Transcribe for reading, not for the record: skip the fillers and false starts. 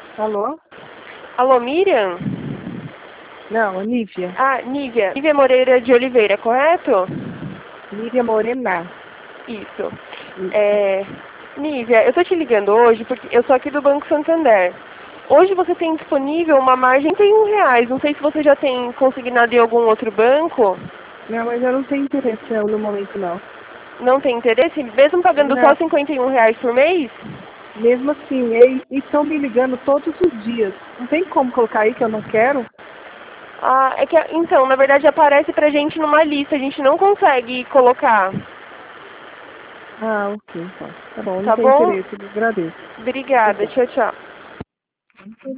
Alô? Alô, Miriam? Não, Nívia. Ah, Nívia. Nívia Moreira de Oliveira, correto? Nívia Morena. Isso. Nívia, eu tô te ligando hoje porque eu sou aqui do Banco Santander. Hoje você tem disponível uma margem de R$ 1. Não sei se você já tem consignado em algum outro banco. Não, mas eu não tenho interesse no momento, não. Não tem interesse? Mesmo pagando só Não, R$ 51 por mês? mesmo assim, e estão me ligando todos os dias. Não tem como colocar aí que eu não quero? Ah, é que, então, na verdade aparece pra gente numa lista, a gente não consegue colocar. Ah, ok, então. Tá bom, não Tá tenho bom? interesse, agradeço. Obrigada, Obrigada. tchau, tchau.